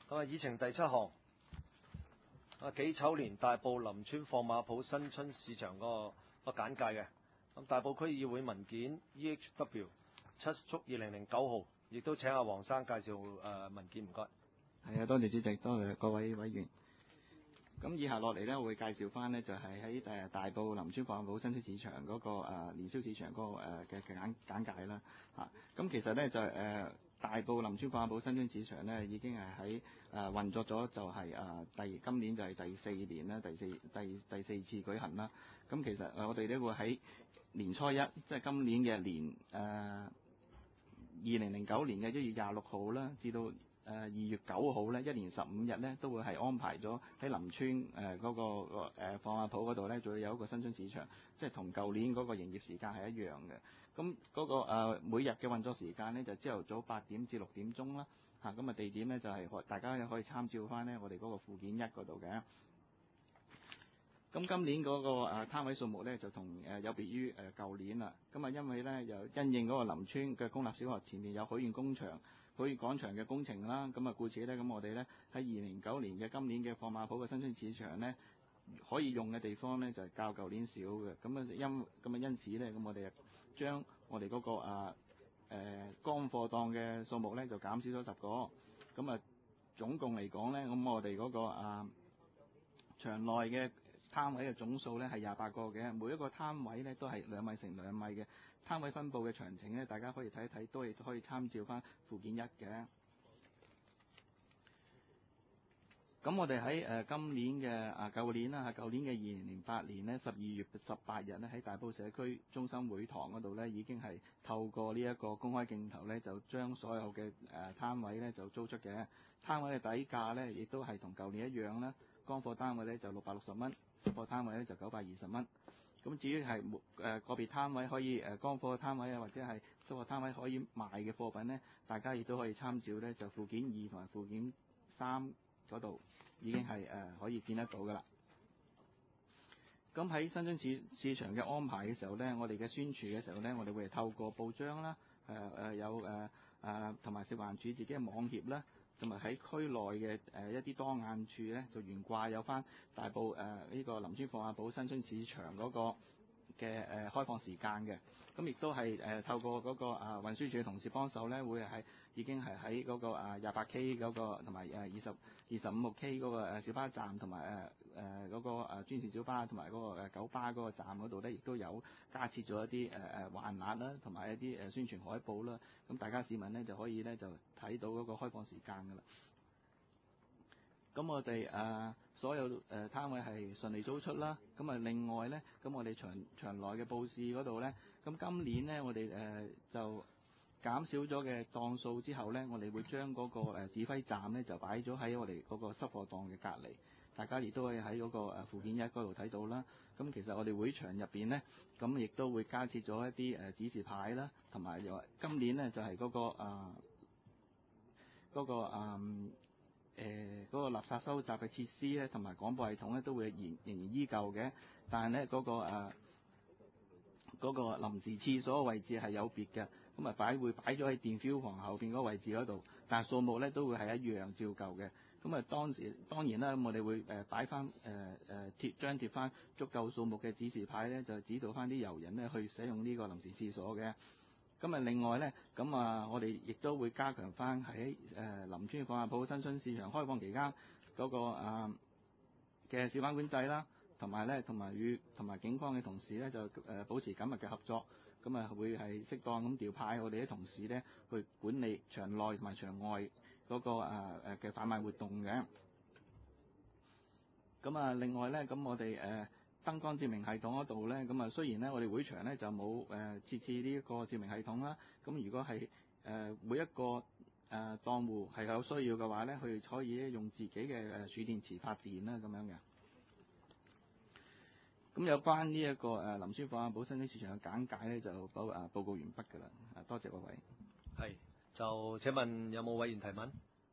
議程第7項，己丑年大埔林村放馬埔新春市場個簡介嘅。大埔區議會文件 EHW 7/2009號，亦都請阿黃生介紹文件，唔該。 係啊，多謝主席，多謝各位委員。咁以下落嚟呢，我會介紹翻呢，就係喺大埔林村放馬埔新春市場嗰個年宵市場嗰個嘅簡介啦。咁其實呢，就大埔林村放馬埔新春市場呢，已經係喺運作咗，就係今年就係第4年啦，第四次舉行啦。咁其實我哋呢會喺年初一，即係今年嘅2009年嘅1月26號啦，至到2月9號咧，1連15日咧，都會係安排咗喺林村嗰個放馬埔嗰度咧，就會有一個新春市場，即係同舊年嗰個營業時間係一樣嘅。咁嗰個每日嘅運作時間咧，就朝頭早8點至6點鐘啦。咁啊地點咧就係大家可以參照翻咧我哋嗰個附件1嗰度嘅。咁今年嗰個攤位數目咧就同有別於舊年啦。咁因為咧又因應嗰個林村嘅公立小學前面有許願廣場嘅工程啦，咁故此咧，咁我哋咧喺2009年嘅今年嘅放馬埔嘅新春市場咧，可以用嘅地方咧就係較舊年少嘅。因此咧，咁我哋將我哋嗰個乾貨檔嘅數目咧就減少咗10個。咁總共嚟講咧，咁我哋嗰個場內嘅攤位嘅總數咧係28個嘅，每一個攤位咧都係2米乘2米嘅。攤位分佈嘅詳情咧，大家可以睇一睇，都可以參照翻附件1嘅。咁我哋喺今年嘅舊年嘅2008年咧12月18日咧喺大埔社區中心會堂嗰度咧，已經係透過呢一個公開競投咧，就將所有嘅攤位咧就租出嘅。攤位嘅底價咧，亦都係同舊年一樣啦。乾貨單位咧就660蚊，濕貨攤位咧就920蚊。咁至於係個別攤位可以乾貨攤位啊，或者係濕貨攤位可以賣嘅貨品咧，大家亦都可以參照咧，就附件2同埋附件3嗰度已經係可以見得到噶啦。咁喺新春市場嘅安排嘅時候咧，我哋嘅宣傳嘅時候咧，我哋會透過報章啦，有同埋食環署自己嘅網頁啦，同埋喺區內嘅一啲當眼處咧，就懸掛有翻大埔呢個林村放馬埔新春市場嗰個嘅開放時間嘅。咁亦都係透過嗰個運輸署嘅同事幫手咧，會係已經係喺嗰個28K 嗰個同埋25K 嗰個小巴站，同埋嗰個專線小巴同埋嗰個九巴嗰個站嗰度咧，亦都有加設咗一啲橫額啦，同埋一啲宣傳海報啦。咁大家市民咧就可以咧就睇到嗰個開放時間㗎啦。咁我哋所有攤位係順利租出啦。咁另外咧，咁我哋場內嘅佈置嗰度咧，咁今年咧我哋就減少咗嘅檔數之後咧，我哋會將嗰個指揮站咧就擺咗喺我哋嗰個濕貨檔嘅隔離。大家亦都可以喺嗰個附件1嗰度睇到啦。咁其實我哋會場入邊咧，咁亦都會加設咗一啲指示牌啦，同埋今年咧就係嗰個垃圾收集嘅設施咧，同埋廣播系統咧，都會仍然依舊嘅。但係咧嗰個臨時廁所嘅位置係有別嘅，咁會擺咗喺電錶房後邊嗰個位置嗰度，但係數目咧都會係一樣照舊嘅。咁當然啦，我哋會擺翻張貼翻足夠數目嘅指示牌咧，就指導翻啲遊人咧去使用呢個臨時廁所嘅。另外咧，我哋亦都會加強翻喺林村放馬埔新春市場開放期間嗰個嘅小販管制啦，同埋警方嘅同事咧就保持緊密嘅合作，會係適當咁調派我哋啲同事咧去管理場內同埋場外嗰個嘅販賣活動嘅。另外咧，我哋燈光照明系統嗰度咧，雖然咧我哋會場咧就冇設置呢一個照明系統啦，如果係每一個檔戶係有需要嘅話咧，佢可以用自己嘅儲電池發電啦咁樣嘅。咁有關呢一個林村放馬埔新春市場嘅簡介咧，就報告完畢㗎啦。多謝各位。 係，就請問有冇委員提問？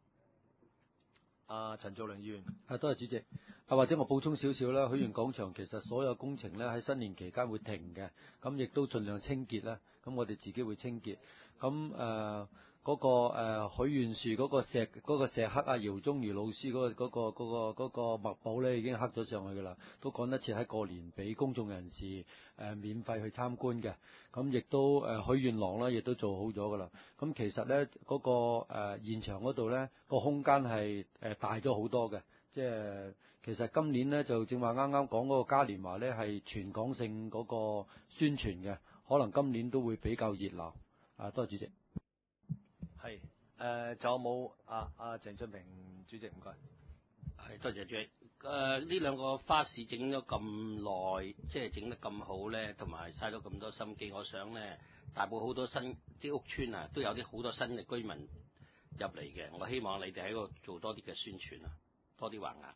陳兆良議員。 多謝主席。或者我補充少少啦，許願廣場其實所有工程咧喺新年期間會停嘅，咁亦都盡量清潔啦。咁我哋自己會清潔。咁嗰個許願樹嗰個石刻啊，姚宗儀老師嗰個墨寶咧已經刻咗上去㗎啦，都趕得切喺過年俾公眾人士免費去參觀嘅。咁亦都許願廊啦，亦都做好咗㗎啦。咁其實咧嗰個現場嗰度咧個空間係大咗好多嘅，即係其實今年咧就正話啱啱講嗰個嘉年華咧係全港性嗰個宣傳嘅，可能今年都會比較熱鬧。多謝主席。 係仲有冇鄭俊平主席？唔該。 係多謝主席。呢兩個花市整咗咁耐，即係整得咁好咧，同埋嘥咗咁多心機。我想咧，大埔好多新啲屋邨啊，都有啲好多新嘅居民入嚟嘅。我希望你哋喺度做多啲嘅宣傳啊，多啲橫額。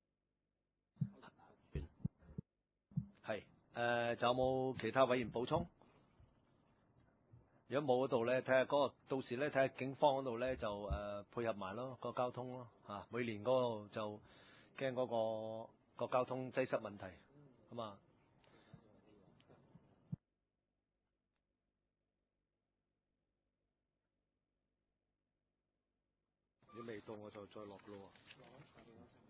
係仲有冇其他委員補充？如果冇嗰度咧，睇下嗰個到時咧睇下警方嗰度咧就配合埋咯個交通咯嚇。每年嗰度就驚嗰個交通擠塞問題咁啊。你未到我就再落咯喎。